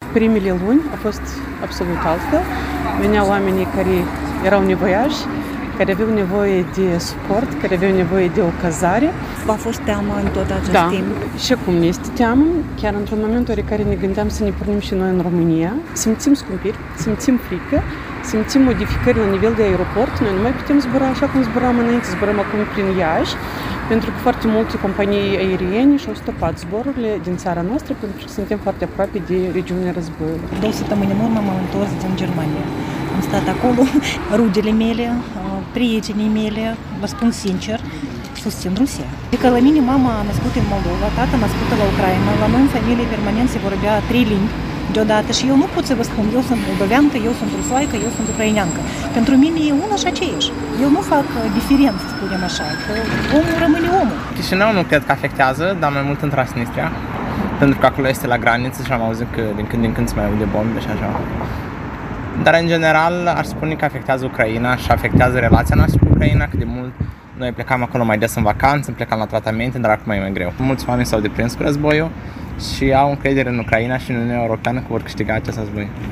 primele luni a fost absolut altfel. Veneau oamenii care erau nevoiași, care aveau nevoie de suport, care aveau nevoie de o cazare. V-a fost teamă în tot acest timp? Și acum ne este teamă. Chiar într-un moment oarecare ne gândeam să ne pornim și noi în România. Simțim scumpiri, simțim frică, simțim modificări la nivel de aeroport. Noi nu mai putem zbura așa cum zburam înainte, zburăm acum prin Iași, pentru că foarte multe companii aeriene și-au stopat zborurile din țara noastră pentru că suntem foarte aproape de regiunea războiului. 2 săptămâni în urmă m-am întors din Germania. Am stat acolo, rudele mele, prietenii mele, vă spun sincer, susțin Rusia. Adică la mine mama a născut în Moldova, tata a născut la Ucraina, la noi în familie permanent se vorbea 3 limbi deodată și eu nu pot să vă spun, eu sunt moldoveancă, eu sunt rusoaică, eu sunt ucraineancă. Pentru mine e una și aceeași. Eu nu fac diferență, să spunem așa, că omul rămâne omul. Chișinău nu cred că afectează, dar mai mult în Transnistria, pentru că acolo este la graniță și am auzit că din când în când se mai aude bombe și așa. Dar în general aș spune că afectează Ucraina și afectează relația noastră cu Ucraina, că de mult noi plecam acolo mai des în vacanță, plecam la tratamente, dar acum e mai greu. Mulți oameni s-au deprins cu războiul și au încredere în Ucraina și în Uniunea Europeană că vor câștiga acest război.